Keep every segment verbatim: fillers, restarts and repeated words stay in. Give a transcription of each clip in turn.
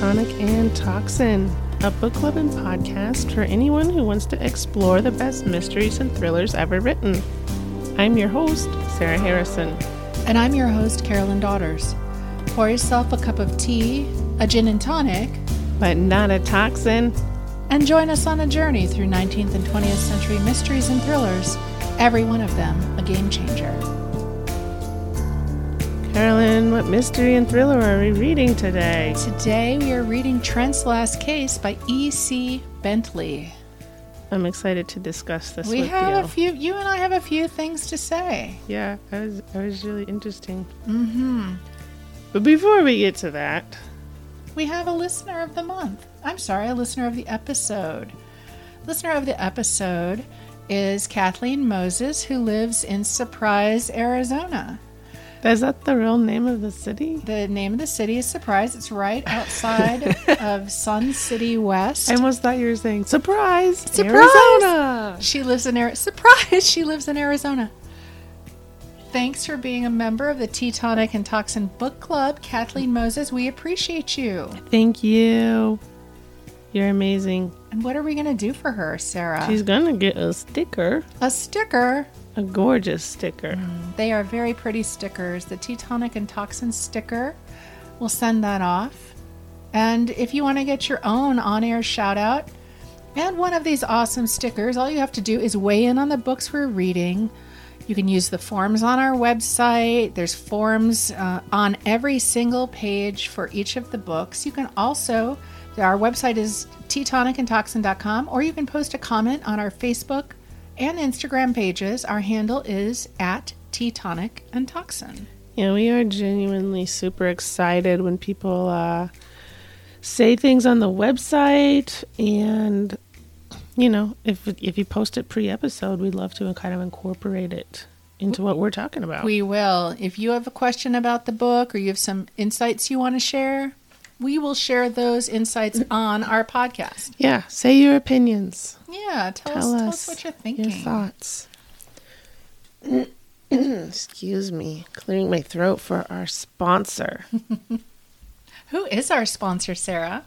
Tonic and Toxin, a book club and podcast for anyone who wants to explore the best mysteries and thrillers ever written. I'm your host, Sarah Harrison. And I'm your host, Carolyn Daughters. Pour yourself a cup of tea, a gin and tonic, but not a toxin, and join us on a journey through nineteenth and twentieth century mysteries and thrillers, every one of them a game changer. Carolyn, what mystery and thriller are we reading today? Today we are reading Trent's Last Case by E C Bentley. I'm excited to discuss this we with have you. a few, you and I have a few things to say. Yeah, that was, that was really interesting. Mm-hmm. But before we get to that, we have a listener of the month. I'm sorry, a listener of the episode. Listener of the episode is Kathleen Moses, who lives in Surprise, Arizona. Is that the real name of the city? The name of the city is Surprise. It's right outside of Sun City West. I almost thought you were saying, surprise, Surprise! Arizona. She lives in Arizona. Surprise! She lives in Arizona. Thanks for being a member of the Tea Tonic and Toxin Book Club, Kathleen Moses. We appreciate you. Thank you. You're amazing. And what are we going to do for her, Sarah? She's going to get a sticker. A sticker. A gorgeous sticker. Mm, they are very pretty stickers. The Tea Tonic and Toxin sticker. We'll send that off. And if you want to get your own on-air shout-out and one of these awesome stickers, all you have to do is weigh in on the books we're reading. You can use the forms on our website. There's forms uh, on every single page for each of the books. You can also, our website is tea tonic and toxin dot com, or you can post a comment on our Facebook and Instagram pages. Our handle is at Tea Tonic and Toxin. Yeah, we are genuinely super excited when people uh, say things on the website, and you know, if if you post it pre-episode, we'd love to kind of incorporate it into what we're talking about. We will. If you have a question about the book or you have some insights you want to share, we will share those insights on our podcast. Yeah, say your opinions. Yeah, tell, tell us, us tell us what you're thinking. Your thoughts. Excuse me, clearing my throat for our sponsor. Who is our sponsor, Sarah?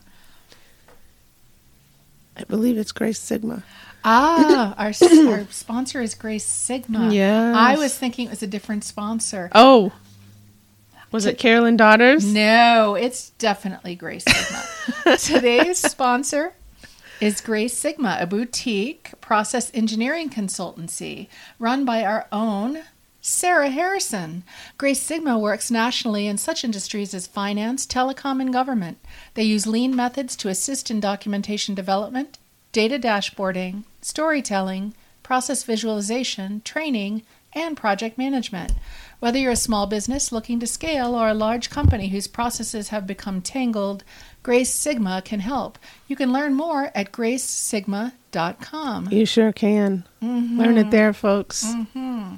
I believe it's Grace Sigma. Ah, our, our sponsor is Grace Sigma. Yes. I was thinking it was a different sponsor. Oh, was it Carolyn Daughters? No, it's definitely Grace Sigma. Today's sponsor is Grace Sigma, a boutique process engineering consultancy run by our own Sarah Harrison. Grace Sigma works nationally in such industries as finance, telecom, and government. They use lean methods to assist in documentation development, data dashboarding, storytelling, process visualization, training, and project management. Whether you're a small business looking to scale or a large company whose processes have become tangled, Grace Sigma can help. You can learn more at grace sigma dot com. You sure can. Mm-hmm. Learn it there, folks. Mm-hmm.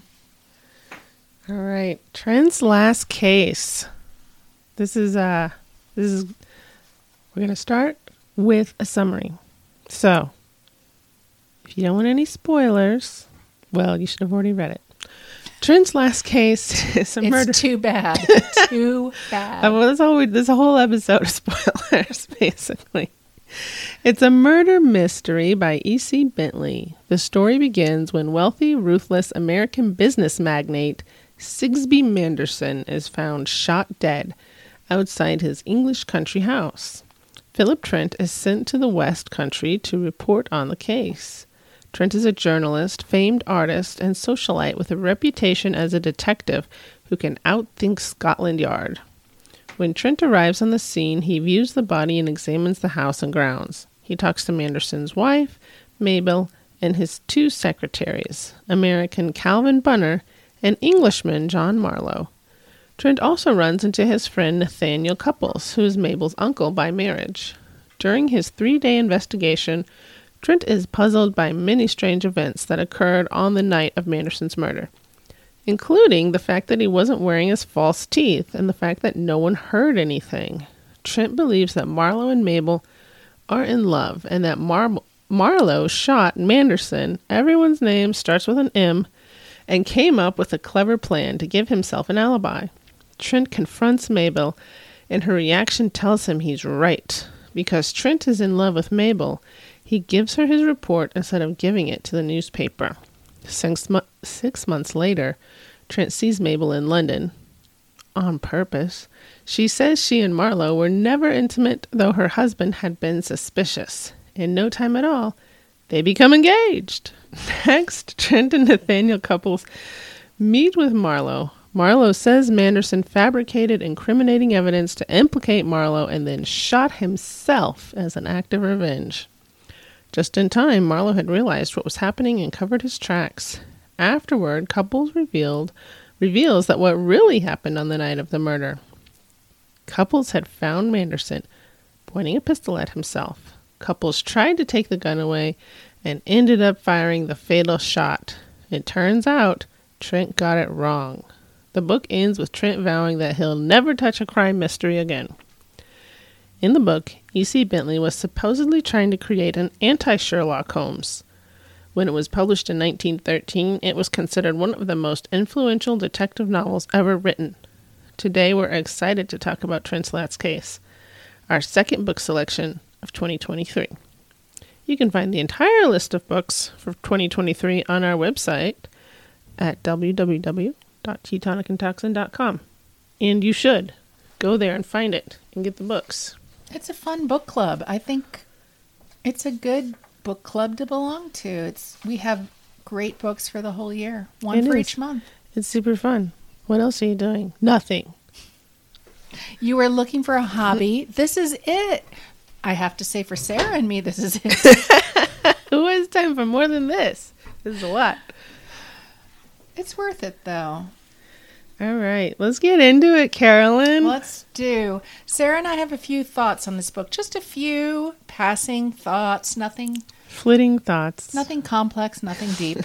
All right, Trent's Last Case. This is uh, this is. We're gonna start with a summary. So, if you don't want any spoilers, well, you should have already read it. Trent's Last Case is a it's murder. It's too bad. Too bad. Uh, well, this whole this a whole episode of spoilers, basically. It's a murder mystery by E C Bentley. The story begins when wealthy, ruthless American business magnate Sigsbee Manderson is found shot dead outside his English country house. Philip Trent is sent to the West Country to report on the case. Trent is a journalist, famed artist, and socialite with a reputation as a detective who can outthink Scotland Yard. When Trent arrives on the scene, he views the body and examines the house and grounds. He talks to Manderson's wife, Mabel, and his two secretaries, American Calvin Bunner and Englishman John Marlowe. Trent also runs into his friend Nathaniel Couples, who is Mabel's uncle by marriage. During his three-day investigation, Trent is puzzled by many strange events that occurred on the night of Manderson's murder, including the fact that he wasn't wearing his false teeth and the fact that no one heard anything. Trent believes that Marlowe and Mabel are in love and that Mar- Marlowe shot Manderson, everyone's name starts with an M, and came up with a clever plan to give himself an alibi. Trent confronts Mabel, and her reaction tells him he's right. Because Trent is in love with Mabel, he gives her his report instead of giving it to the newspaper. Six, mo- six months later, Trent sees Mabel in London. On purpose. She says she and Marlowe were never intimate, though her husband had been suspicious. In no time at all, they become engaged. Next, Trent and Nathaniel Couples meet with Marlowe. Marlowe says Manderson fabricated incriminating evidence to implicate Marlowe and then shot himself as an act of revenge. Just in time, Marlowe had realized what was happening and covered his tracks. Afterward, Couples revealed reveals that what really happened on the night of the murder. Couples had found Manderson pointing a pistol at himself. Couples tried to take the gun away and ended up firing the fatal shot. It turns out Trent got it wrong. The book ends with Trent vowing that he'll never touch a crime mystery again. In the book, E C Bentley was supposedly trying to create an anti-Sherlock Holmes. When it was published in nineteen thirteen, it was considered one of the most influential detective novels ever written. Today, we're excited to talk about Trent's last case, our second book selection of twenty twenty-three. You can find the entire list of books for twenty twenty-three on our website at w w w dot teutonic and toxin dot com. And you should go there and find it and get the books. It's a fun book club. I think it's a good book club to belong to. It's we have great books for the whole year, one It for is. each month. It's super fun. What else are you doing? Nothing. You were looking for a hobby. This is it. I have to say, for Sarah and me, this is it. Who has time for more than this? This is a lot. It's worth it, though. All right, let's get into it, Carolyn. Let's do. Sarah and I have a few thoughts on this book. Just a few passing thoughts. Nothing, Flitting thoughts. nothing complex, nothing deep.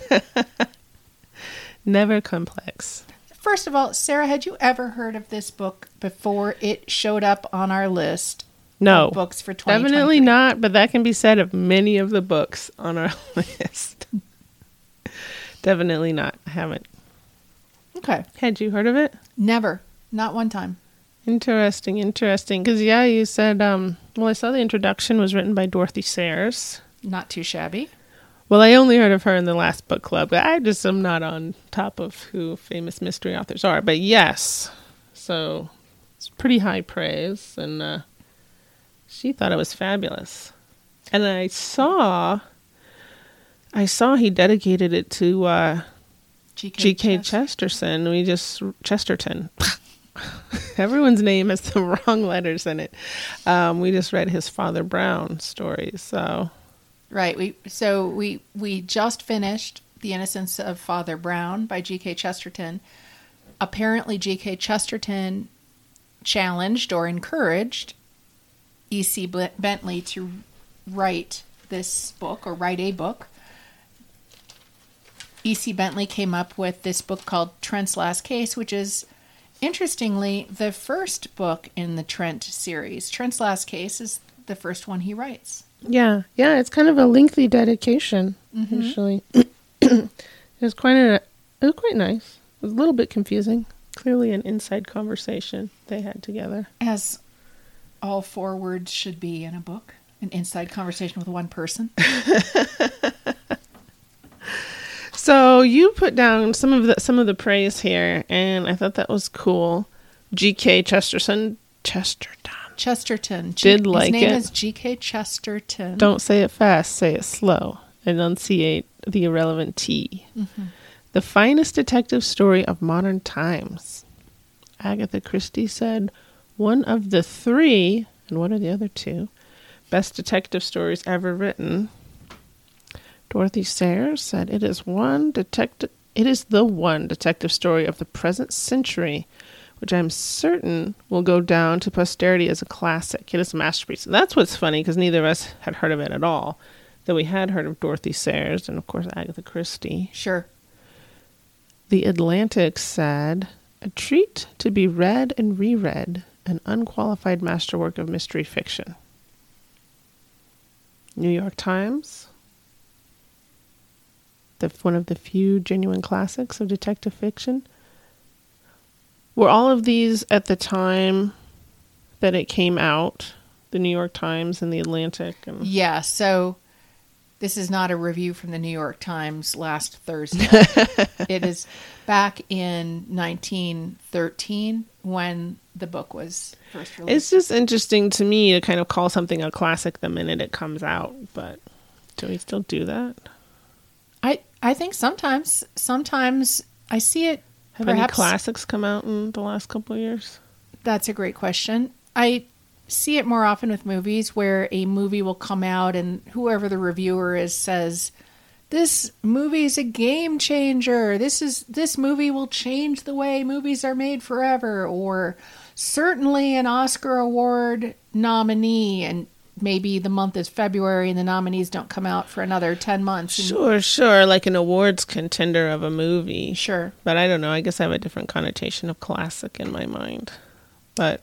Never complex. First of all, Sarah, had you ever heard of this book before it showed up on our list No. of books for twenty twenty-three? Definitely not, but that can be said of many of the books on our list. Definitely not. I haven't. Okay. Had you heard of it? Never. Not one time. Interesting, interesting. Because, yeah, you said, um, well, I saw the introduction was written by Dorothy Sayers. Not too shabby. Well, I only heard of her in the last book club. I just am not on top of who famous mystery authors are. But yes, so it's pretty high praise. And uh, she thought it was fabulous. And I saw, I saw he dedicated it to uh, G K G K Chester. Chesterton. We just, Chesterton. Everyone's name has the wrong letters in it. Um, we just read his Father Brown stories, so... Right. We so we we just finished The Innocence of Father Brown by G K Chesterton. Apparently G K Chesterton challenged or encouraged E C Bentley to write this book or write a book. E C Bentley came up with this book called Trent's Last Case, which is interestingly the first book in the Trent series. Trent's Last Case is the first one he writes. Yeah, yeah, it's kind of a lengthy dedication, Mm-hmm. actually. It was quite a, it was quite nice. It was a little bit confusing. Clearly an inside conversation they had together. As all four words should be in a book. An inside conversation with one person. So you put down some of the some of the praise here, and I thought that was cool. G K Chesterton, Chesterton. Chesterton. G- Did like His name it. is G K Chesterton. Don't say it fast, say it slow. Enunciate the irrelevant T. Mm-hmm. The finest detective story of modern times. Agatha Christie said, one of the three, and what are the other two, best detective stories ever written. Dorothy Sayers said, it is one detective, it is the one detective story of the present century, which I'm certain will go down to posterity as a classic. It is a masterpiece. And that's what's funny, because neither of us had heard of it at all. Though we had heard of Dorothy Sayers and, of course, Agatha Christie. Sure. The Atlantic said, a treat to be read and reread, an unqualified masterwork of mystery fiction. New York Times, the one of the few genuine classics of detective fiction. Were all of these at the time that it came out? the New York Times and the Atlantic. And Yeah, so this is not a review from the New York Times last Thursday. It is back in nineteen thirteen when the book was first released. It's just interesting to me to kind of call something a classic the minute it comes out, but do we still do that? I I think sometimes sometimes I see it. Have perhaps, any classics come out in the last couple of years? That's a great question. I see it more often with movies where a movie will come out and whoever the reviewer is says, this movie is a game changer. This is this movie will change the way movies are made forever, or certainly an Oscar award nominee, and maybe the month is February and the nominees don't come out for another ten months. And Sure, sure. Like an awards contender of a movie. Sure. But I don't know. I guess I have a different connotation of classic in my mind. But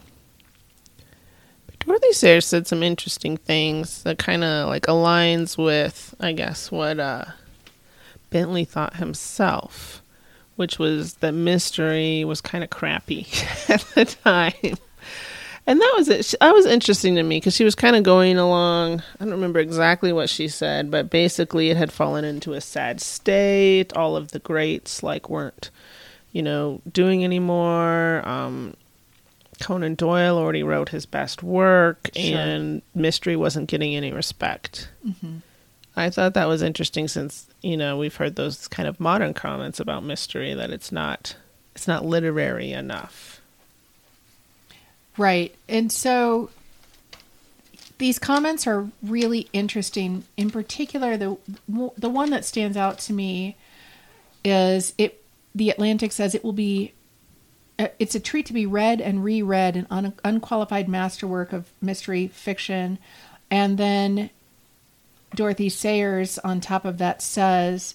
Dorothy Sayers said some interesting things that kind of like aligns with, I guess, what uh, Bentley thought himself, which was that mystery was kind of crappy at the time. And that was it. That was interesting to me because she was kind of going along. I don't remember exactly what she said, but basically it had fallen into a sad state. All of the greats like weren't, you know, doing anymore. Um, Conan Doyle already wrote his best work, sure. and mystery wasn't getting any respect. Mm-hmm. I thought that was interesting since, you know, we've heard those kind of modern comments about mystery that it's not, it's not literary enough. Right. And so these comments are really interesting. In particular, the the one that stands out to me is it. The Atlantic says it will be, it's a treat to be read and reread, an un, unqualified masterwork of mystery fiction. And then Dorothy Sayers on top of that says,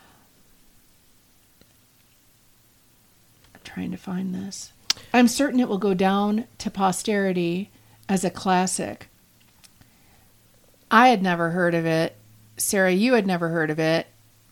I'm trying to find this. I'm certain it will go down to posterity as a classic. I had never heard of it. Sarah, you had never heard of it.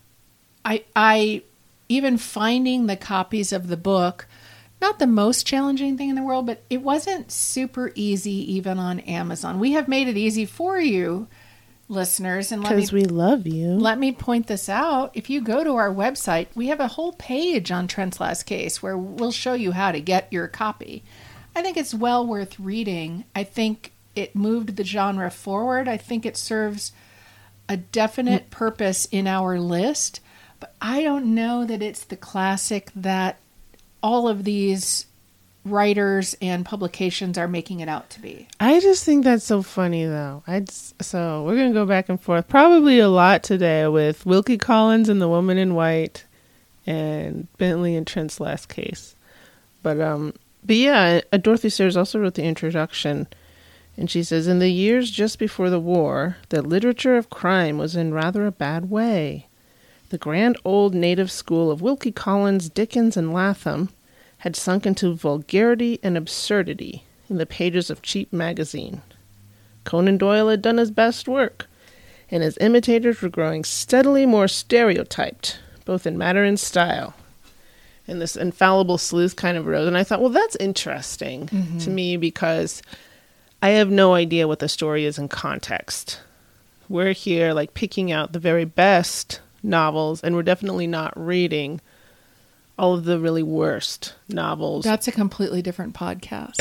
I, I, even finding the copies of the book, not the most challenging thing in the world, but it wasn't super easy even on Amazon. We have made it easy for you, listeners. And because we love you. Let me point this out. If you go to our website, we have a whole page on Trent's Last Case where we'll show you how to get your copy. I think it's well worth reading. I think it moved the genre forward. I think it serves a definite purpose in our list, but I don't know that it's the classic that all of these writers and publications are making it out to be. I just think that's so funny, though. I just, so we're going to go back and forth probably a lot today with Wilkie Collins and The Woman in White and Bentley and Trent's Last Case. But, um, but yeah, Dorothy Sayers also wrote the introduction, and she says, in the years just before the war, the literature of crime was in rather a bad way. The grand old native school of Wilkie Collins, Dickens, and Latham had sunk into vulgarity and absurdity in the pages of cheap magazine. Conan Doyle had done his best work, and his imitators were growing steadily more stereotyped, both in matter and style. And this infallible sleuth kind of rose, and I thought, well, that's interesting mm-hmm. to me because I have no idea what the story is in context. We're here, like, picking out the very best novels, and we're definitely not reading all of the really worst novels. That's a completely different podcast.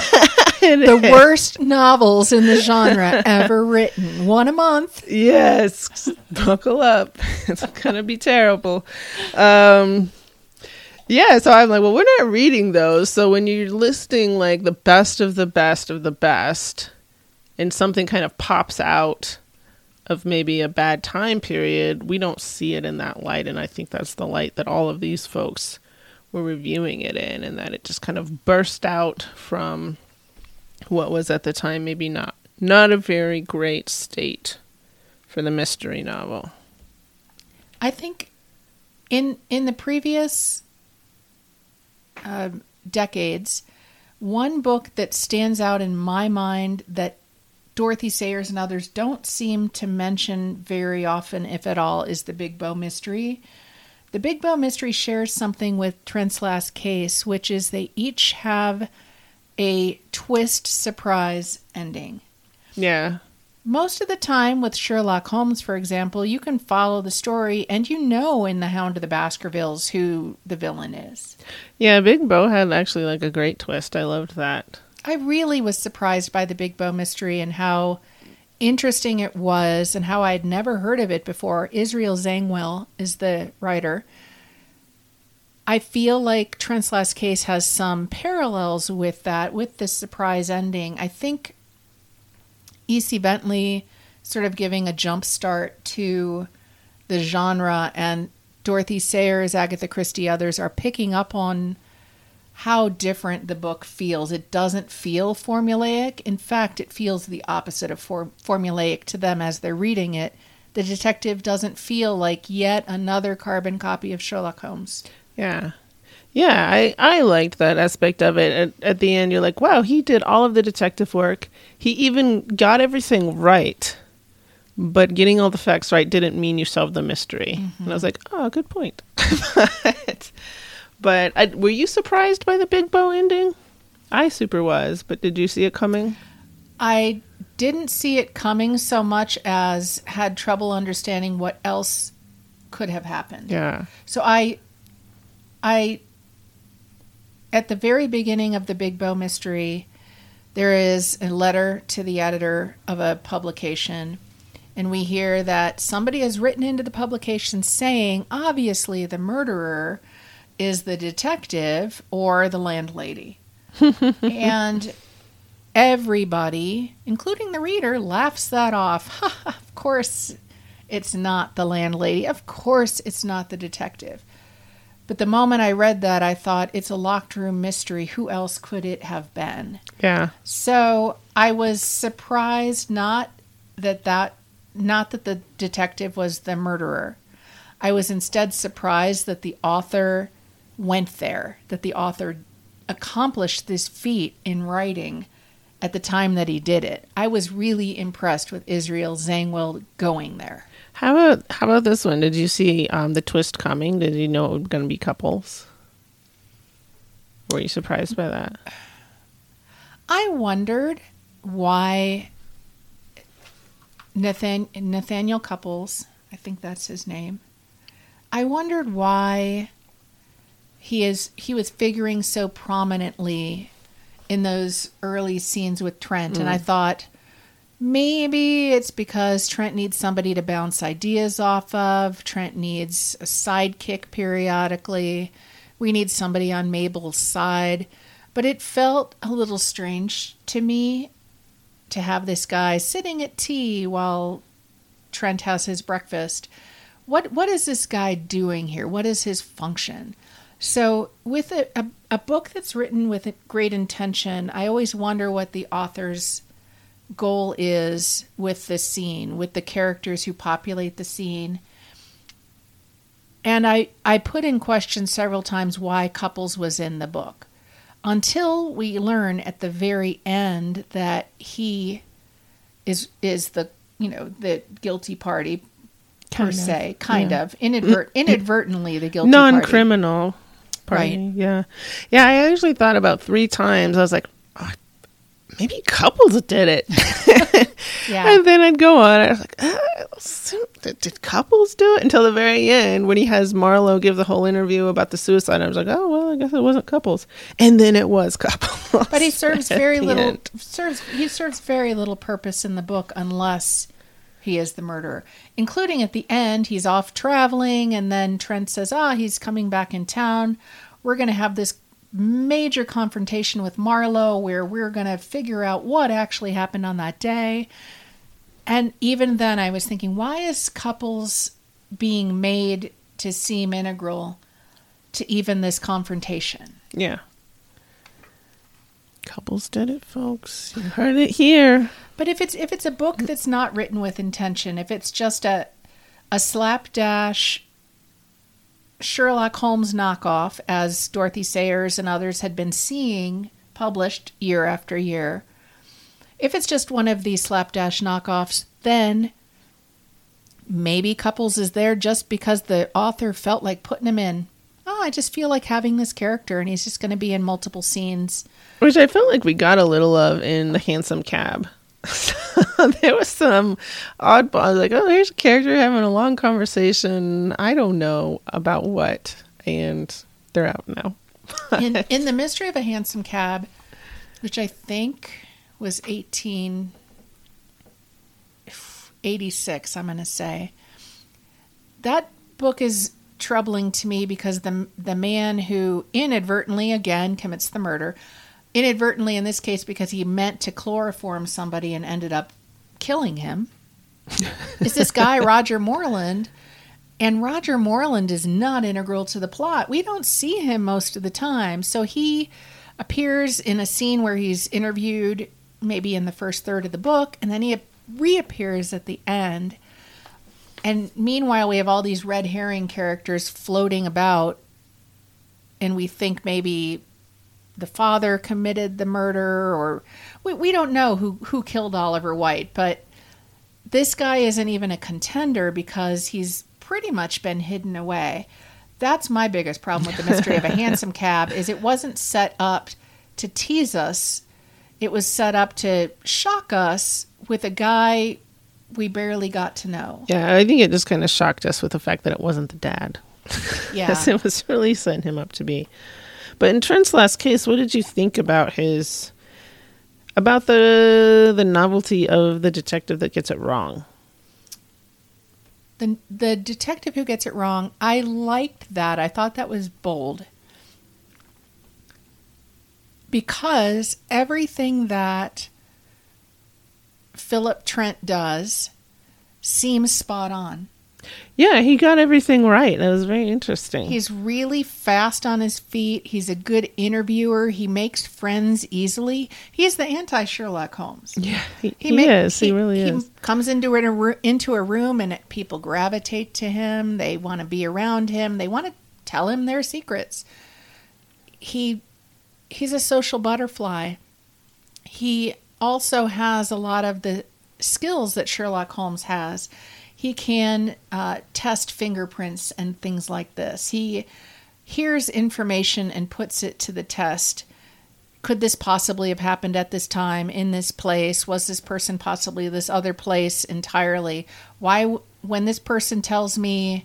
The is. Worst novels in the genre ever written. One a month. Yes. Buckle up. It's going to be terrible. Um, yeah, so I'm like, well, we're not reading those. So when you're listing like the best of the best of the best, and something kind of pops out of maybe a bad time period, we don't see it in that light. And I think that's the light that all of these folks were reviewing it in, and that it just kind of burst out from what was at the time maybe not not a very great state for the mystery novel. I think in in the previous uh, decades, one book that stands out in my mind that Dorothy Sayers and others don't seem to mention very often, if at all, is The Big Bow Mystery. The Big Bow Mystery shares something with Trent's Last Case, which is they each have a twist surprise ending. Yeah. Most of the time with Sherlock Holmes, for example, you can follow the story and you know in The Hound of the Baskervilles who the villain is. Yeah, Big Bow had actually like a great twist. I loved that. I really was surprised by the Big Bow mystery and how interesting it was and how I'd never heard of it before. Israel Zangwill is the writer. I feel like Trent's Last Case has some parallels with that, with this surprise ending. I think E C Bentley sort of giving a jump start to the genre, and Dorothy Sayers, Agatha Christie, others are picking up on how different the book feels. It doesn't feel formulaic. In fact, it feels the opposite of for- formulaic to them as they're reading it. The detective doesn't feel like yet another carbon copy of Sherlock Holmes. Yeah. Yeah, I, I liked that aspect of it. At, at the end, you're like, wow, he did all of the detective work. He even got everything right. But getting all the facts right didn't mean you solved the mystery. Mm-hmm. And I was like, oh, good point. but but I, were you surprised by the Big Bow ending? I super was, but did you see it coming? I didn't see it coming so much as had trouble understanding what else could have happened. Yeah. So I... I... At the very beginning of the Big Bow mystery, there is a letter to the editor of a publication, and we hear that somebody has written into the publication saying, obviously the murderer is the detective or the landlady. And everybody, including the reader, laughs that off. Of course it's not the landlady. Of course it's not the detective. But the moment I read that, I thought, it's a locked room mystery. Who else could it have been? Yeah. So I was surprised not that that, not that the detective was the murderer. I was instead surprised that the author went there, that the author accomplished this feat in writing at the time that he did it. I was really impressed with Israel Zangwill going there. How about how about this one? Did you see um, the twist coming? Did you know it was going to be couples? Were you surprised by that? I wondered why Nathan, Nathaniel Couples, I think that's his name. I wondered why he is he was figuring so prominently in those early scenes with Trent, mm. and I thought, maybe it's because Trent needs somebody to bounce ideas off of. Trent needs a sidekick periodically. We need somebody on Mabel's side. But it felt a little strange to me to have this guy sitting at tea while Trent has his breakfast. What What is this guy doing here? What is his function? So with a, a, a book that's written with great intention, I always wonder what the author's goal is with the scene, with the characters who populate the scene. And I, I put in question several times why Couples was in the book, until we learn at the very end that he is is the, you know, the guilty party per kind se, of, kind yeah. of inadvert, inadvertently the guilty non-criminal party. party. Right. Yeah. Yeah, I actually thought about three times. I was like, oh, maybe Couples did it. Yeah. And then I'd go on. I was like, ah, did, did Couples do it? Until the very end when he has Marlowe give the whole interview about the suicide. I was like, oh, well, I guess it wasn't Couples. And then it was Couples. But he serves very little, end. serves he serves very little purpose in the book unless he is the murderer. Including at the end, he's off traveling and then Trent says, ah, oh, he's coming back in town. We're going to have this major confrontation with Marlowe where we're going to figure out what actually happened on that day. And even then I was thinking, why is Couples being made to seem integral to even this confrontation? Yeah. Couples did it, folks. You heard it here. But if it's if it's a book that's not written with intention, if it's just a a slapdash Sherlock Holmes knockoff, as Dorothy Sayers and others had been seeing published year after year, if it's just one of these slapdash knockoffs, then maybe Couples is there just because the author felt like putting him in. oh, I just feel like having this character, and he's just going to be in multiple scenes. Which I felt like we got a little of in The Handsome Cab. There was some oddball, like, oh, here's a character having a long conversation. I don't know about what, and they're out now. in, in The Mystery of a Handsome Cab, which I think was eighteen eighty-six, I'm going to say, that book is troubling to me because the the man who inadvertently, again, commits the murder, inadvertently in this case because he meant to chloroform somebody and ended up killing him, is this guy, Roger Moreland. And Roger Moreland is not integral to the plot. We don't see him most of the time. So he appears in a scene where he's interviewed maybe in the first third of the book, and then he reappears at the end. And meanwhile, we have all these red herring characters floating about, and we think maybe the father committed the murder, or we, we don't know who, who killed Oliver White, but this guy isn't even a contender because he's pretty much been hidden away. That's my biggest problem with The Mystery of a Handsome Cab, is it wasn't set up to tease us. It was set up to shock us with a guy we barely got to know. Yeah, I think it just kind of shocked us with the fact that it wasn't the dad. Yeah. Because it was really setting him up to be. But in Trent's last case, what did you think about his, about the the novelty of the detective that gets it wrong? The the detective who gets it wrong, I liked that. I thought that was bold. Because everything that Philip Trent does seems spot on. Yeah, he got everything right. That was very interesting. He's really fast on his feet. He's a good interviewer. He makes friends easily. He's the anti-Sherlock Holmes. Yeah, he, he, he make, is. He, he really he is. Comes into a, into a room and people gravitate to him. They want to be around him. They want to tell him their secrets. He He's a social butterfly. He also has a lot of the skills that Sherlock Holmes has. He can uh, test fingerprints and things like this. He hears information and puts it to the test. Could this possibly have happened at this time, in this place? Was this person possibly this other place entirely? Why, when this person tells me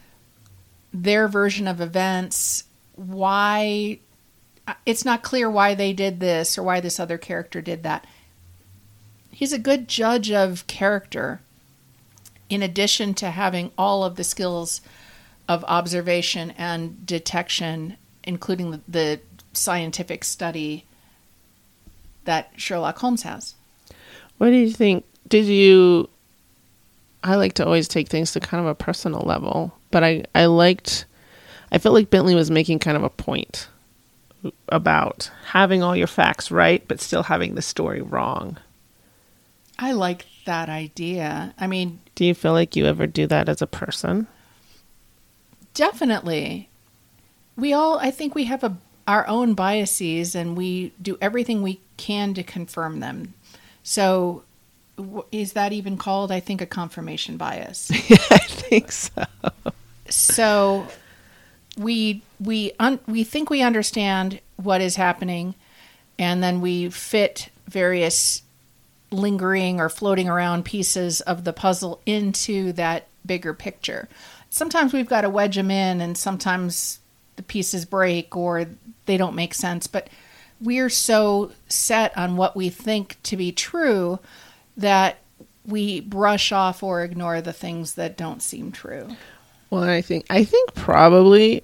their version of events, why, it's not clear why they did this or why this other character did that. He's a good judge of character, in addition to having all of the skills of observation and detection, including the, the scientific study that Sherlock Holmes has. What do you think? Did you... I like to always take things to kind of a personal level, but I, I liked... I felt like Bentley was making kind of a point about having all your facts right, but still having the story wrong. I like that idea. I mean... Do you feel like you ever do that as a person? Definitely. We all, I think we have a, our own biases, and we do everything we can to confirm them. So is that even called, I think, a confirmation bias? Yeah, I think so. So we we un, we think we understand what is happening, and then we fit various lingering or floating around pieces of the puzzle into that bigger picture. Sometimes we've got to wedge them in, and sometimes the pieces break or they don't make sense. But we're so set on what we think to be true that we brush off or ignore the things that don't seem true. Well, I think I think probably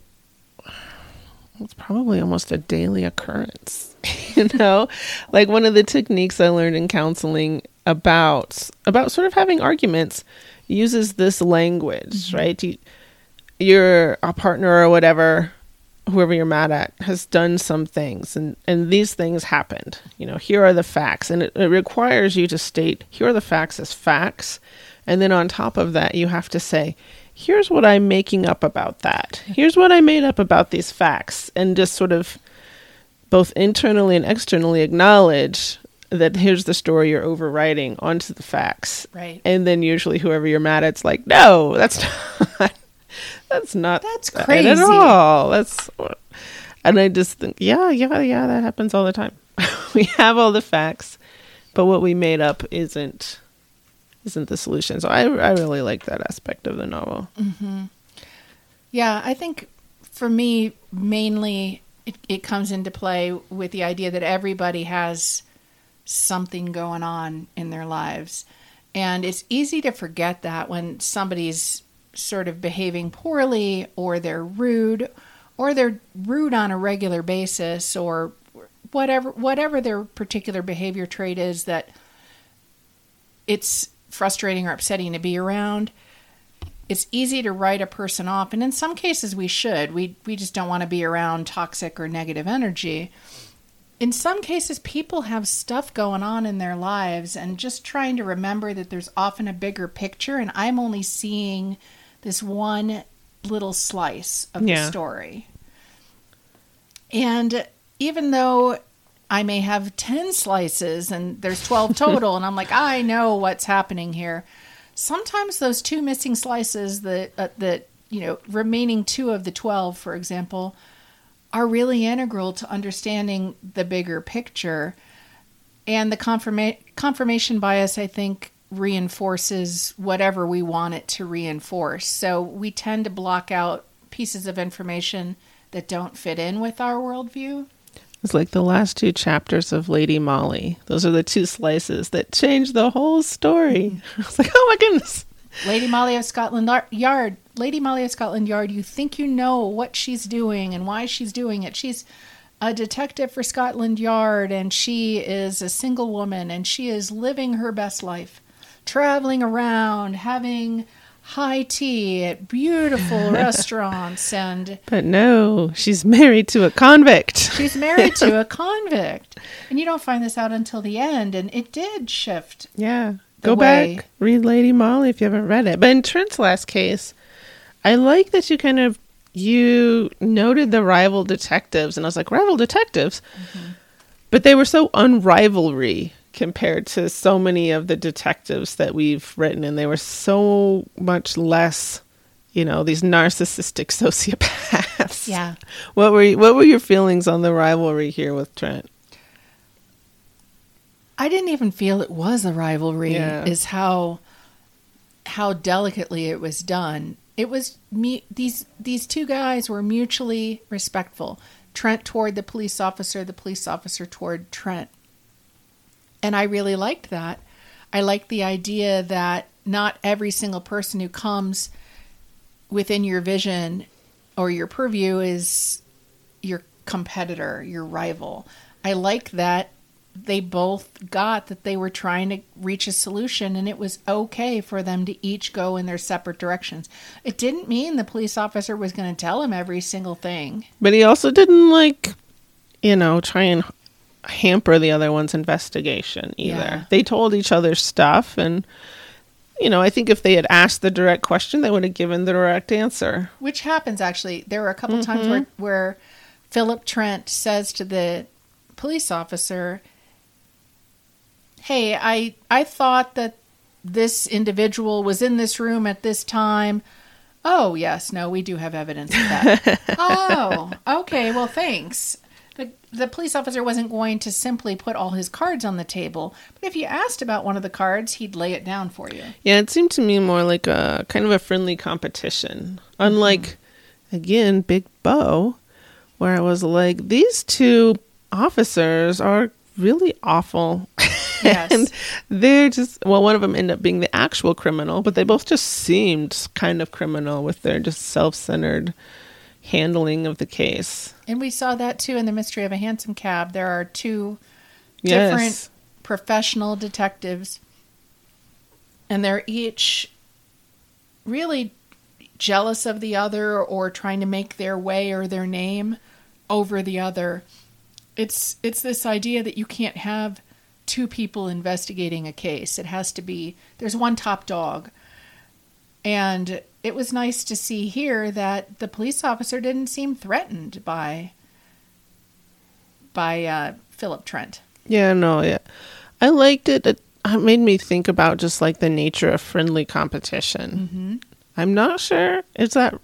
it's probably almost a daily occurrence. You know, like one of the techniques I learned in counseling about about sort of having arguments uses this language, mm-hmm. right? You, you're a partner or whatever, whoever you're mad at, has done some things, and, and these things happened. You know, here are the facts, and it, it requires you to state, here are the facts as facts, and then on top of that, you have to say, here's what I'm making up about that. Here's what I made up about these facts, and just sort of both internally and externally acknowledge that here's the story you're overwriting onto the facts. Right. And then usually whoever you're mad at's like, no, that's not, that's not That's that crazy. at all. That's, and I just think, yeah, yeah, yeah, that happens all the time. We have all the facts, but what we made up isn't isn't the solution. So I, I really like that aspect of the novel. Mm-hmm. Yeah, I think for me, mainly it, it comes into play with the idea that everybody has something going on in their lives. And it's easy to forget that when somebody's sort of behaving poorly, or they're rude, or they're rude on a regular basis, or whatever whatever their particular behavior trait is that it's frustrating or upsetting to be around. It's easy to write a person off, and in some cases we should. We we just don't want to be around toxic or negative energy. In some cases, people have stuff going on in their lives, and just trying to remember that there's often a bigger picture, and I'm only seeing this one little slice of Yeah. the story. And even though I may have ten slices and there's twelve total, and I'm like, I know what's happening here. Sometimes those two missing slices, that uh, that you know, remaining two of the twelve, for example, are really integral to understanding the bigger picture. And the confirma- confirmation bias, I think, reinforces whatever we want it to reinforce. So we tend to block out pieces of information that don't fit in with our worldview. It's like the last two chapters of Lady Molly. Those are the two slices that change the whole story. I was like, oh my goodness. Lady Molly of Scotland Yard. Lady Molly of Scotland Yard, you think you know what she's doing and why she's doing it. She's a detective for Scotland Yard, and she is a single woman, and she is living her best life, traveling around, having high tea at beautiful restaurants, and But no, she's married to a convict. she's married to a convict. And you don't find this out until the end, and it did shift. Yeah. The Go way- back, read Lady Molly if you haven't read it. But in Trent's last case, I like that you kind of, you noted the rival detectives. And I was like, rival detectives? Mm-hmm. But they were so unrivalry compared to so many of the detectives that we've written. And they were so much less, you know, these narcissistic sociopaths. Yeah. What were you, what were your feelings on the rivalry here with Trent? I didn't even feel it was a rivalry, Yeah. is how how delicately it was done. It was me. These these two guys were mutually respectful. Trent toward the police officer, the police officer toward Trent. And I really liked that. I liked the idea that not every single person who comes within your vision or your purview is your competitor, your rival. I like that they both got that they were trying to reach a solution, and it was okay for them to each go in their separate directions. It didn't mean the police officer was going to tell him every single thing. But he also didn't, like, you know, try and hamper the other one's investigation either. Yeah. They told each other stuff, and, you know, I think if they had asked the direct question, they would have given the direct answer. Which happens, actually. There were a couple times where, where Philip Trent says to the police officer, hey, I I thought that this individual was in this room at this time. Oh, yes, no, we do have evidence of that. Oh, okay, well, thanks. The, the police officer wasn't going to simply put all his cards on the table, but if you asked about one of the cards, he'd lay it down for you. Yeah, it seemed to me more like a kind of a friendly competition. Unlike, mm-hmm. again, Big Bo, where I was like, these two officers are really awful. Yes. And they're just, well, one of them ended up being the actual criminal, but they both just seemed kind of criminal with their just self-centered handling of the case. And we saw that too in The Mystery of a Handsome Cab. There are two Yes. different professional detectives, and they're each really jealous of the other or trying to make their way or their name over the other. It's it's this idea that you can't have two people investigating a case. It has to be, there's one top dog. And it was nice to see here that the police officer didn't seem threatened by by uh, Philip Trent. Yeah, no, yeah. I liked it. It made me think about just like the nature of friendly competition. Mm-hmm. I'm not sure. Is that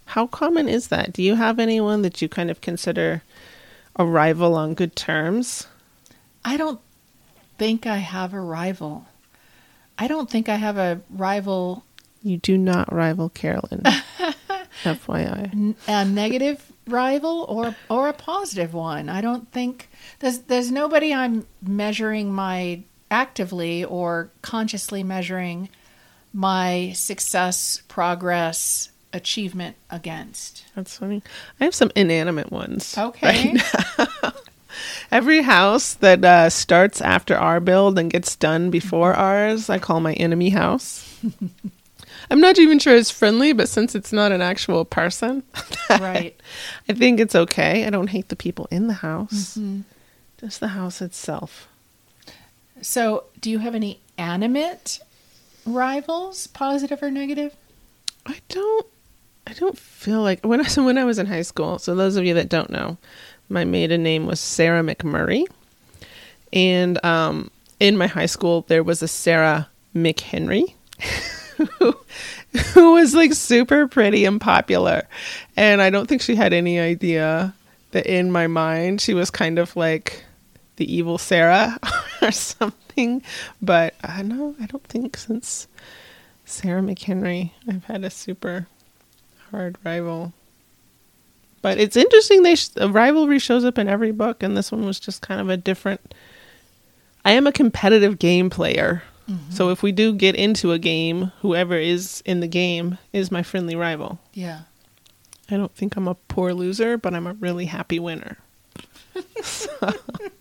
How common is that? Do you have anyone that you kind of consider a rival on good terms? I don't think I have a rival. I don't think I have a rival. You do not rival Carolyn. F Y I. A negative rival or or a positive one. I don't think there's there's nobody I'm measuring my actively or consciously measuring my success, progress, achievement against. That's funny. I have some inanimate ones. Okay. Right now. Every house that uh, starts after our build and gets done before ours, I call my enemy house. I'm not even sure it's friendly, but since it's not an actual person, right, I think it's okay. I don't hate the people in the house, mm-hmm. just the house itself. So, do you have any animate rivals, positive or negative? I don't. I don't feel like when I so when I was in high school. So those of you that don't know, my maiden name was Sarah McMurray, and um, in my high school there was a Sarah McHenry. Who, who was like super pretty and popular. And I don't think she had any idea that in my mind she was kind of like the evil Sarah or something. But I know, I don't think since Sarah McHenry I've had a super hard rival. But it's interesting, they sh- a rivalry shows up in every book, and this one was just kind of a different. I am a competitive game player. Mm-hmm. So if we do get into a game, whoever is in the game is my friendly rival. Yeah. I don't think I'm a poor loser, but I'm a really happy winner. So.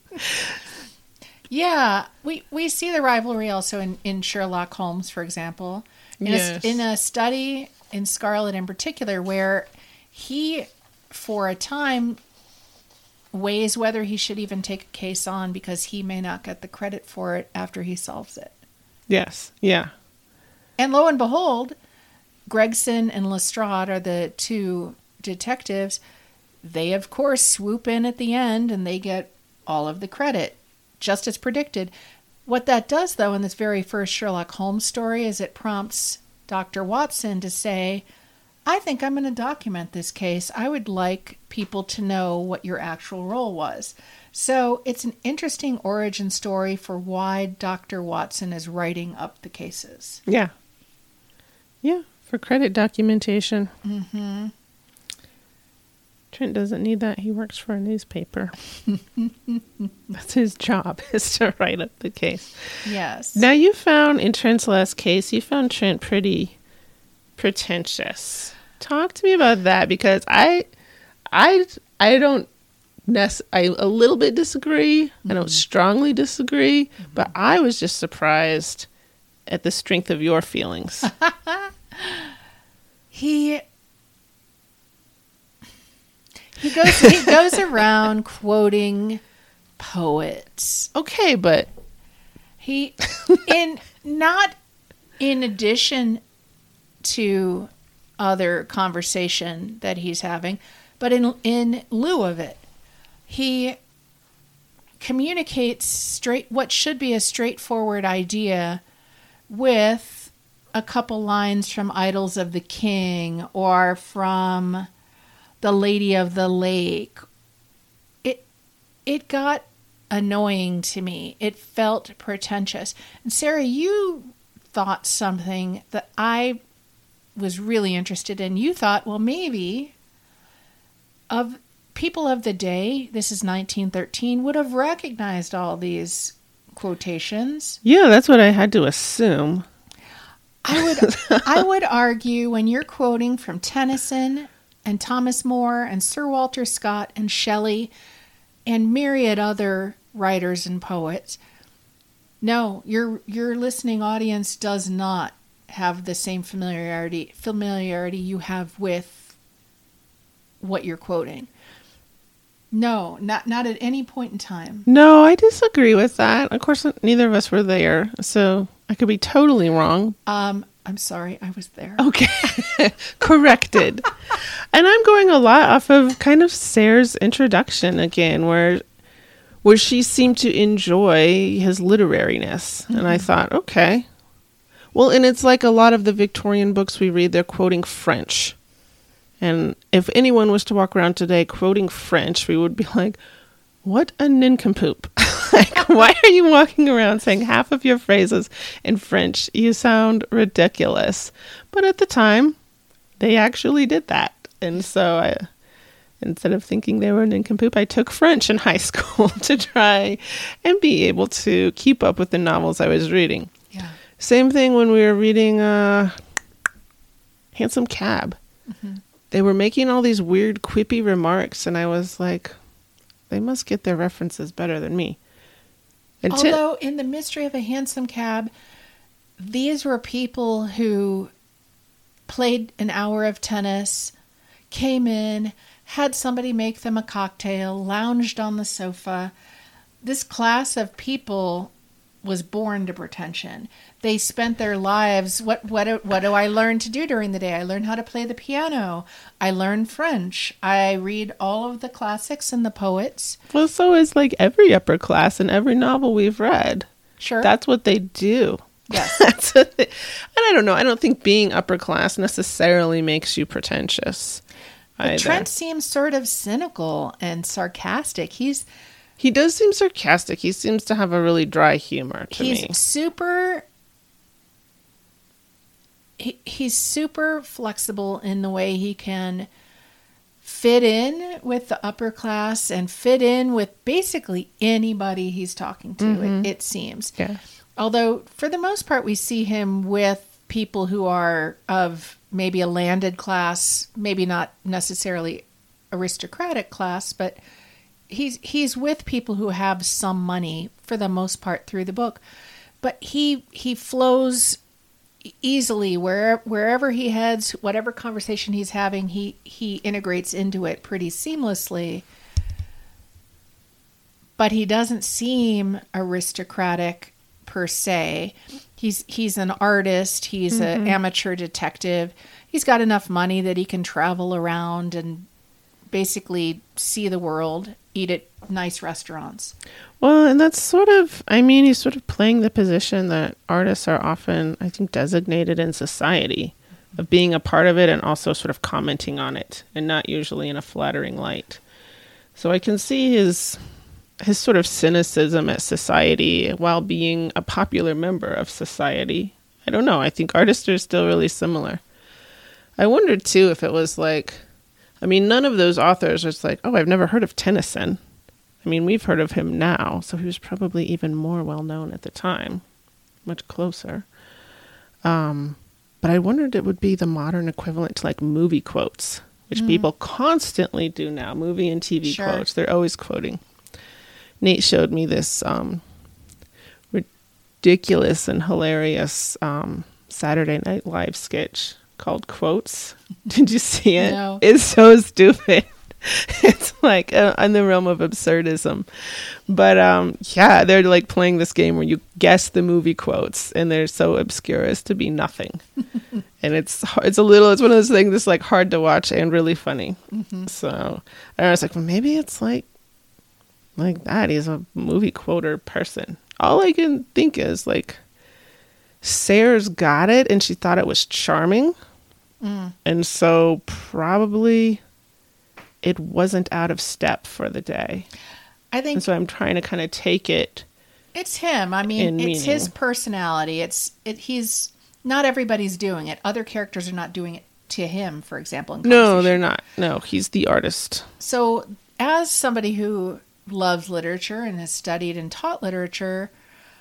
Yeah. We, we see the rivalry also in, in Sherlock Holmes, for example. In, yes. a, in a study in Scarlet in particular, where he, for a time, weighs whether he should even take a case on because he may not get the credit for it after he solves it. Yes. Yeah. And lo and behold, Gregson and Lestrade are the two detectives. They, of course, swoop in at the end and they get all of the credit, just as predicted. What that does, though, in this very first Sherlock Holmes story is it prompts Doctor Watson to say, I think I'm going to document this case. I would like people to know what your actual role was. So it's an interesting origin story for why Doctor Watson is writing up the cases. Yeah. Yeah, for credit documentation. Mm-hmm. Trent doesn't need that. He works for a newspaper. That's his job, is to write up the case. Yes. Now you found, in Trent's last case, you found Trent pretty pretentious. Talk to me about that, because I, I, I don't, nec- I a little bit disagree. Mm-hmm. I don't strongly disagree, mm-hmm. but I was just surprised at the strength of your feelings. he, he goes, he goes around quoting poets. Okay, but he, in not in addition to other conversation that he's having, but in in lieu of it, he communicates straight what should be a straightforward idea with a couple lines from Idylls of the King or from The Lady of the Lake. It it got annoying to me. It felt pretentious. And Sarah, you thought something that I was really interested in. You thought, well, maybe of people of the day, this is nineteen thirteen, would have recognized all these quotations. Yeah, that's what I had to assume. I would I would argue when you're quoting from Tennyson and Thomas More and Sir Walter Scott and Shelley and myriad other writers and poets, no, your your listening audience does not have the same familiarity familiarity you have with what you're quoting. No, not not at any point in time. No, I disagree with that. Of course, neither of us were there, so I could be totally wrong. Um, I'm sorry, I was there. Okay, corrected. And I'm going a lot off of kind of Sarah's introduction again, where where she seemed to enjoy his literariness, mm-hmm. and I thought, okay. Well, and it's like a lot of the Victorian books we read, they're quoting French. And if anyone was to walk around today quoting French, we would be like, what a nincompoop. Like, why are you walking around saying half of your phrases in French? You sound ridiculous. But at the time, they actually did that. And so I, instead of thinking they were a nincompoop, I took French in high school to try and be able to keep up with the novels I was reading. Yeah. Same thing when we were reading uh, Handsome Cab. Mm-hmm. They were making all these weird, quippy remarks, and I was like, they must get their references better than me. And Although, t- in The Mystery of a Handsome Cab, these were people who played an hour of tennis, came in, had somebody make them a cocktail, lounged on the sofa. This class of people was born to pretension. They spent their lives, what what what do I learn to do during the day? I learned how to play the piano. I learned French. I read all of the classics and the poets. Well, so is like every upper class and every novel we've read. Sure. That's what they do. Yes. That's what they, and I don't know. I don't think being upper class necessarily makes you pretentious. But Trent seems sort of cynical and sarcastic. He's He does seem sarcastic. He seems to have a really dry humor to he's me. super he, he's super flexible in the way he can fit in with the upper class and fit in with basically anybody he's talking to, mm-hmm. it, it seems. Yeah. Although, for the most part, we see him with people who are of maybe a landed class, maybe not necessarily aristocratic class, but he's he's with people who have some money for the most part through the book. But he he flows easily where, wherever he heads, whatever conversation he's having, he, he integrates into it pretty seamlessly. But he doesn't seem aristocratic per se. He's he's an artist. He's mm-hmm. an amateur detective. He's got enough money that he can travel around and basically see the world, eat at nice restaurants. Well, and that's sort of, I mean, he's sort of playing the position that artists are often, I think, designated in society, of being a part of it and also sort of commenting on it, and not usually in a flattering light. So I can see his his sort of cynicism at society while being a popular member of society. I don't know. I think artists are still really similar. I wondered, too, if it was like, I mean, none of those authors are like, oh, I've never heard of Tennyson. I mean, we've heard of him now, so he was probably even more well-known at the time, much closer. Um, but I wondered it would be the modern equivalent to, like, movie quotes, which mm. people constantly do now, movie and T V sure. quotes. They're always quoting. Nate showed me this um, ridiculous and hilarious um, Saturday Night Live sketch called Quotes. Did you see it? No. It's so stupid. It's like uh, in the realm of absurdism. But um, yeah, they're like playing this game where you guess the movie quotes, and they're so obscure as to be nothing. And it's it's a little, it's one of those things that's like hard to watch and really funny. Mm-hmm. So I was like, well, maybe it's like like that. He's a movie quoter person. All I can think is like, Sayers got it and she thought it was charming. Mm. And so probably it wasn't out of step for the day. I think. And so I'm trying to kind of take it. It's him. I mean, it's meaning. His personality. It's it. He's not everybody's doing it. Other characters are not doing it to him, for example. In no, they're not. No, he's the artist. So as somebody who loves literature and has studied and taught literature,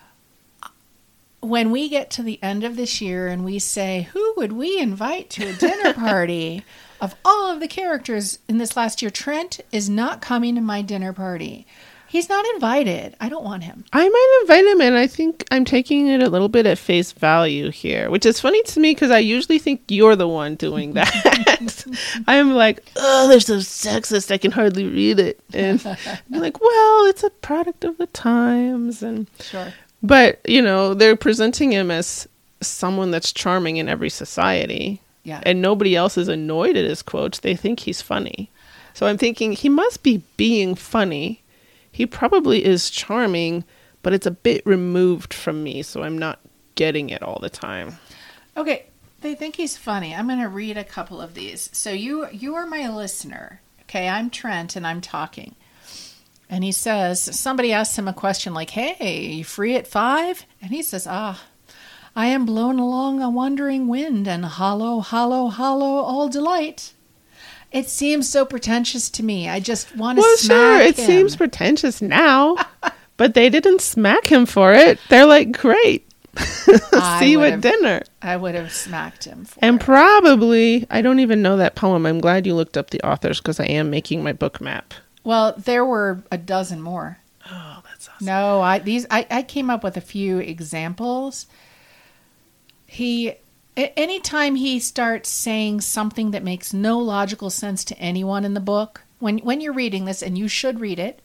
when we get to the end of this year and we say, who would we invite to a dinner party of all of the characters in this last year? Trent is not coming to my dinner party. He's not invited. I don't want him. I might invite him, and I think I'm taking it a little bit at face value here, which is funny to me because I usually think you're the one doing that. I'm like, oh, they're so sexist, I can hardly read it. And I'm like, well, it's a product of the times. And sure. But, you know, they're presenting him as someone that's charming in every society. Yeah. And nobody else is annoyed at his quotes. They think he's funny. So I'm thinking he must be being funny. He probably is charming, but it's a bit removed from me, so I'm not getting it all the time. Okay. They think he's funny. I'm going to read a couple of these. So you you are my listener. Okay, I'm Trent and I'm talking. And he says, somebody asks him a question like, hey, you free at five? And he says, ah, I am blown along a wandering wind and hollow, hollow, hollow, all delight. It seems so pretentious to me. I just want to well, smack sure, it him. seems pretentious now, but they didn't smack him for it. They're like, great. See you at dinner. I would have smacked him for and it. Probably, I don't even know that poem. I'm glad you looked up the authors because I am making my book map. Well, there were a dozen more. Oh, that's awesome. No, I these I, I came up with a few examples. He anytime he starts saying something that makes no logical sense to anyone in the book, when when you're reading this, and you should read it,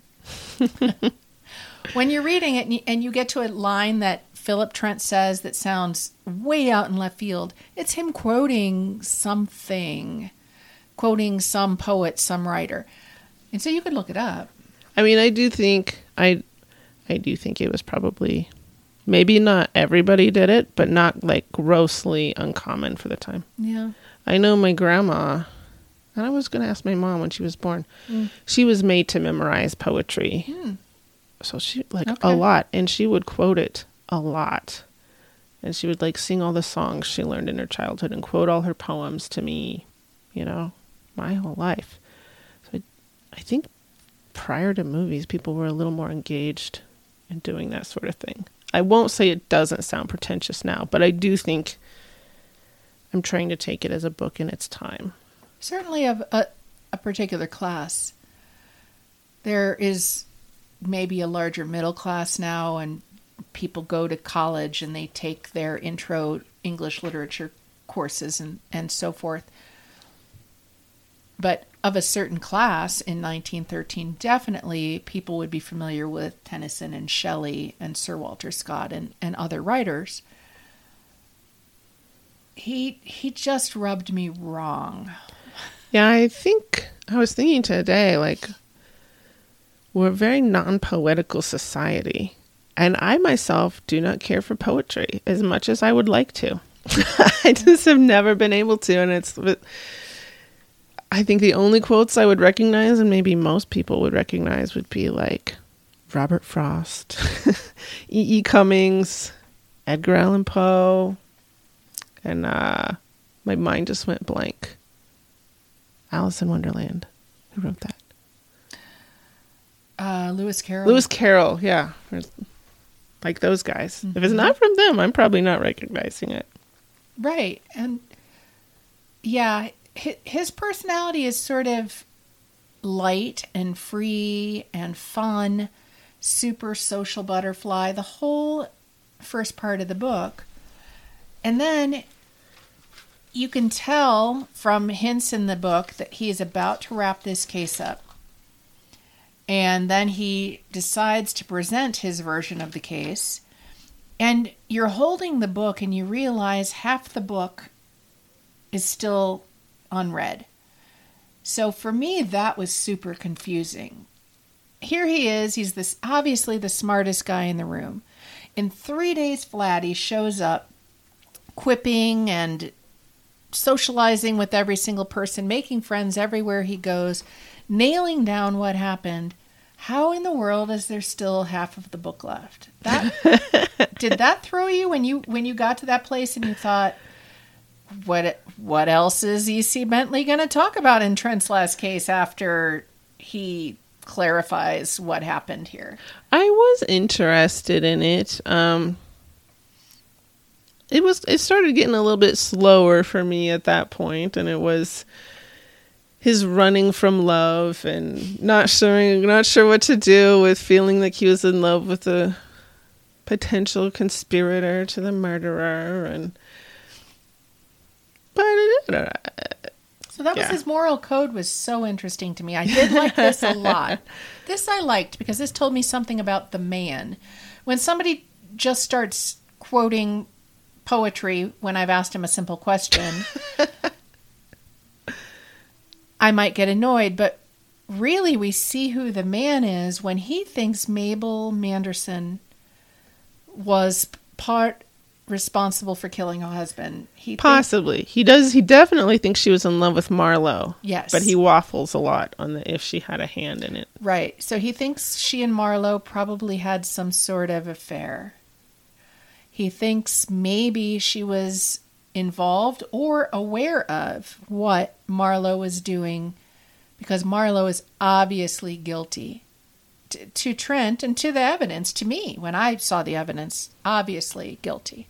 when you're reading it and you, and you get to a line that Philip Trent says that sounds way out in left field, it's him quoting something, quoting some poet, some writer. And so you could look it up. I mean, I do think I, I do think it was probably, maybe not everybody did it, but not like grossly uncommon for the time. Yeah. I know my grandma, and I was going to ask my mom when she was born, mm. she was made to memorize poetry. Mm. So she, like okay. a lot, and she would quote it a lot. And she would like sing all the songs she learned in her childhood and quote all her poems to me, you know, my whole life. I think prior to movies, people were a little more engaged in doing that sort of thing. I won't say it doesn't sound pretentious now, but I do think I'm trying to take it as a book in its time. Certainly of a, a particular class. There is maybe a larger middle class now, and people go to college and they take their intro English literature courses and, and so forth. But of a certain class in nineteen thirteen, definitely people would be familiar with Tennyson and Shelley and Sir Walter Scott and, and other writers. He he just rubbed me wrong. Yeah, I think, I was thinking today, like, we're a very non-poetical society. And I myself do not care for poetry as much as I would like to. I just have never been able to, and it's... I think the only quotes I would recognize, and maybe most people would recognize, would be like Robert Frost, E E. Cummings, Edgar Allan Poe, and uh, my mind just went blank. Alice in Wonderland. Who wrote that? Uh, Lewis Carroll. Lewis Carroll, yeah. Like those guys. Mm-hmm. If it's not from them, I'm probably not recognizing it. Right. And yeah, his personality is sort of light and free and fun, super social butterfly, the whole first part of the book. And then you can tell from hints in the book that he is about to wrap this case up. And then he decides to present his version of the case. And you're holding the book and you realize half the book is still unread. So for me, that was super confusing. Here he is. He's this obviously the smartest guy in the room. In three days flat, he shows up quipping and socializing with every single person, making friends everywhere he goes, nailing down what happened. How in the world is there still half of the book left? That did that throw you when you when you got to that place and you thought, What what else is E C. Bentley going to talk about in Trent's last case after he clarifies what happened here? I was interested in it. Um, it was it started getting a little bit slower for me at that point, and it was his running from love and not sure not sure what to do with feeling like he was in love with a potential conspirator to the murderer, and. But so that was yeah. his moral code was so interesting to me. I did like this a lot. This I liked because this told me something about the man. When somebody just starts quoting poetry when I've asked him a simple question, I might get annoyed, but really we see who the man is when he thinks Mabel Manderson was part responsible for killing her husband. He Possibly. Thinks, he does. He definitely thinks she was in love with Marlowe. Yes. But he waffles a lot on the if she had a hand in it. Right. So he thinks she and Marlowe probably had some sort of affair. He thinks maybe she was involved or aware of what Marlowe was doing because Marlowe is obviously guilty. To, to Trent and to the evidence, to me, when I saw the evidence, obviously guilty.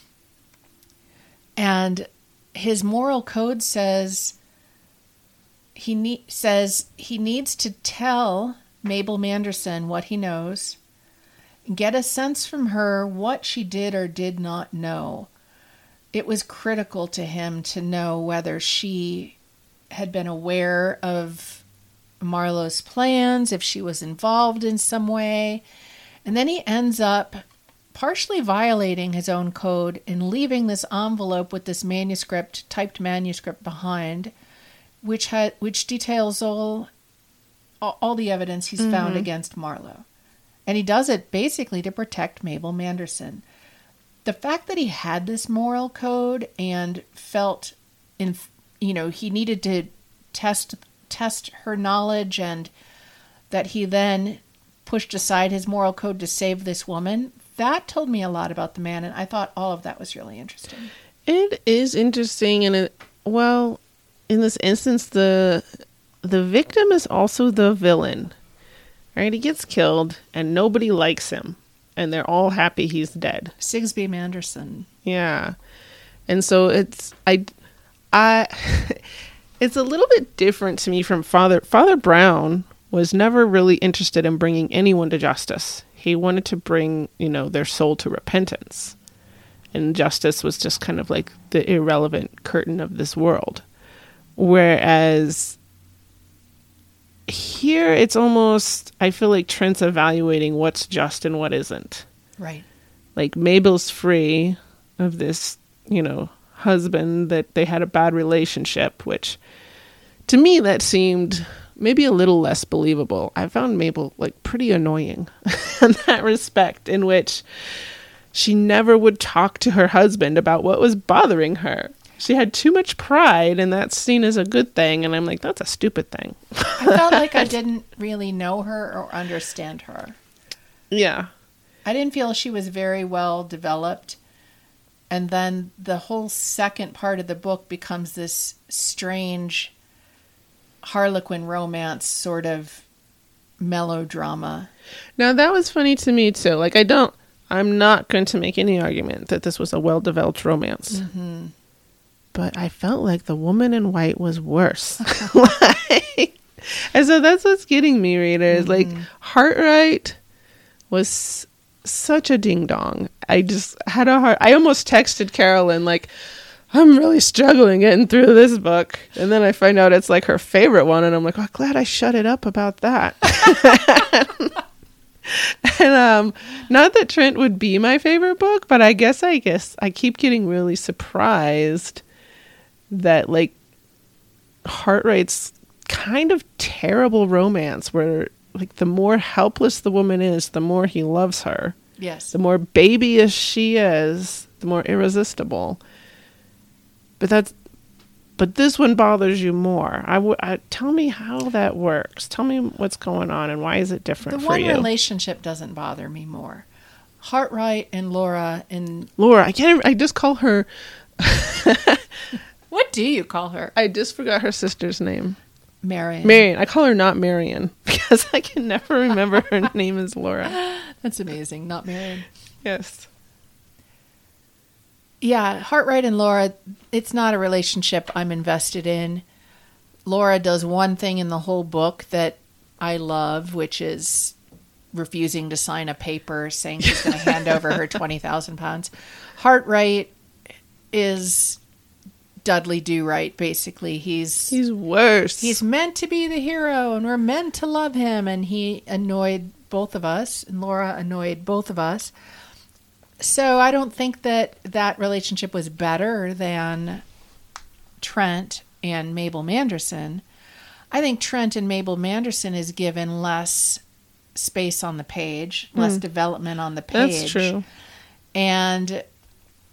And his moral code says he ne- says he needs to tell Mabel Manderson what he knows, get a sense from her what she did or did not know. It was critical to him to know whether she had been aware of Marlowe's plans, if she was involved in some way. And then he ends up partially violating his own code and leaving this envelope with this manuscript, typed manuscript behind, which had which details all all the evidence he's mm-hmm. found against Marlowe. And he does it basically to protect Mabel Manderson. The fact that he had this moral code and felt in you know, he needed to test test her knowledge and that he then pushed aside his moral code to save this woman, that told me a lot about the man, and I thought all of that was really interesting. It is interesting, and it, well, in this instance, the the victim is also the villain, right? He gets killed, and nobody likes him, and they're all happy he's dead. Sigsbee Manderson. Yeah, and so it's I, I. It's a little bit different to me from Father. Father Brown was never really interested in bringing anyone to justice. He wanted to bring, you know, their soul to repentance. And justice was just kind of like the irrelevant curtain of this world. Whereas here it's almost, I feel like Trent's evaluating what's just and what isn't. Right. Like Mabel's free of this, you know, husband that they had a bad relationship, which to me that seemed maybe a little less believable. I found Mabel like pretty annoying in that respect, in which she never would talk to her husband about what was bothering her. She had too much pride, and that's seen as a good thing, and I'm like, that's a stupid thing. I felt like I didn't really know her or understand her. Yeah. I didn't feel she was very well developed. And then the whole second part of the book becomes this strange Harlequin romance sort of melodrama. Now, that was funny to me, too. Like, I don't, I'm not going to make any argument that this was a well-developed romance. Mm-hmm. But I felt like the woman in white was worse. Like, and so that's what's getting me, readers. Mm-hmm. Like, Hartright was such a ding-dong. I just had a hard... I almost texted Carolyn, like, I'm really struggling getting through this book. And then I find out it's, like, her favorite one, and I'm like, oh, glad I shut it up about that. And um, not that Trent would be my favorite book, but I guess I guess I keep getting really surprised that, like, Hartright's kind of terrible romance where, like, the more helpless the woman is, the more he loves her. Yes. The more babyish she is, the more irresistible. But that's, but this one bothers you more. I, w- I tell me how that works. Tell me what's going on and why is it different the for you? The one relationship doesn't bother me more. Hartright and Laura and Laura. I can't. I just call her. What do you call her? I just forgot her sister's name. Marion. Marion. I call her not Marion because I can never remember her name is Laura. That's amazing. Not Marion. Yes. Yeah, Hartright and Laura, it's not a relationship I'm invested in. Laura does one thing in the whole book that I love, which is refusing to sign a paper saying she's going to hand over her twenty thousand pounds. Hartright is Dudley Do-Right, basically. He's he's worse. He's meant to be the hero, and we're meant to love him, and he annoyed both of us, and Laura annoyed both of us. So I don't think that that relationship was better than Trent and Mabel Manderson. I think Trent and Mabel Manderson is given less space on the page, less mm. development on the page. That's true. And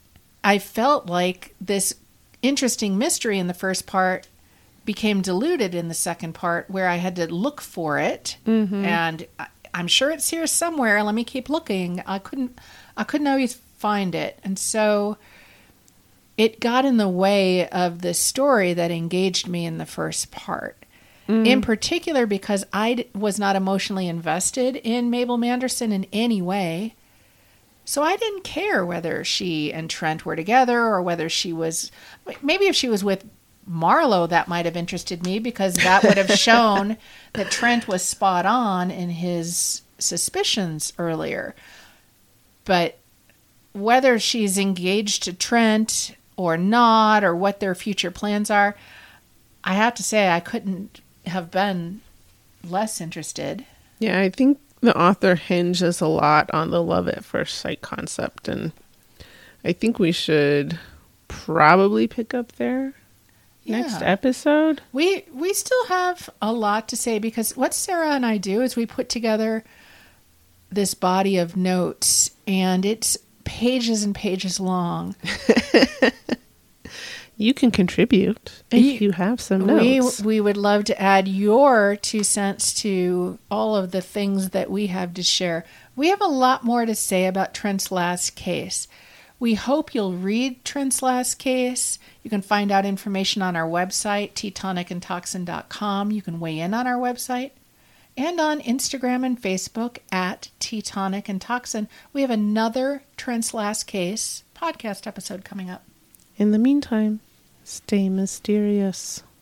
I felt like this interesting mystery in the first part became diluted in the second part, where I had to look for it. Mm-hmm. And I, I'm sure it's here somewhere. Let me keep looking. I couldn't, I couldn't always find it. And so it got in the way of the story that engaged me in the first part. Mm. In particular, because I was not emotionally invested in Mabel Manderson in any way. So I didn't care whether she and Trent were together or whether she was, maybe if she was with Marlowe, that might have interested me, because that would have shown that Trent was spot on in his suspicions earlier. But whether she's engaged to Trent or not, or what their future plans are, I have to say I couldn't have been less interested. Yeah, I think the author hinges a lot on the love at first sight concept, and I think we should probably pick up there yeah. next episode. We we still have a lot to say, because what Sarah and I do is we put together this body of notes, and it's pages and pages long. You can contribute if you, you have some notes. We, we would love to add your two cents to all of the things that we have to share. We have a lot more to say about Trent's last case. We hope you'll read Trent's last case. You can find out information on our website, Teatonic and Toxin dot com. You can weigh in on our website. And on Instagram and Facebook at Teatonic and Toxin. We have another Trent's Last Case podcast episode coming up. In the meantime, stay mysterious.